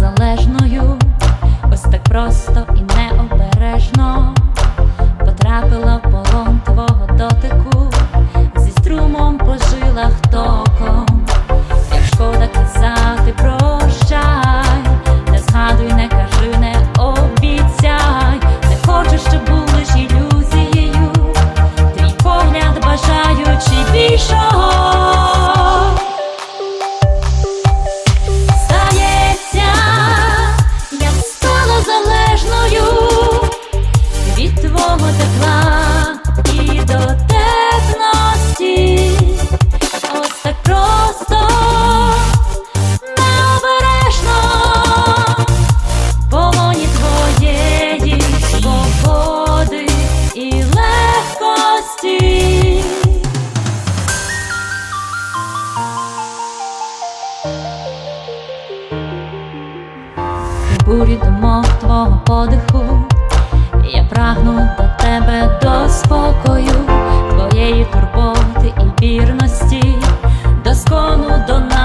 залежною, ось так просто і необережно потрапила в полон твого дотику, зі струмом по жилах током. Як шкода казати прощай, не згадуй, не кажи, не обіцяй, не хочу, щоб був лиш ілюзією твій погляд, бажаючи більшого. Стається, я стала залежною від твого тепла і дотепності, ось так просто, необережно в полоні твоєї свободи і легкості. У бурі думок твого подиху я прагну до тебе, до спокою, твоєї турботи і вірності, до скону, до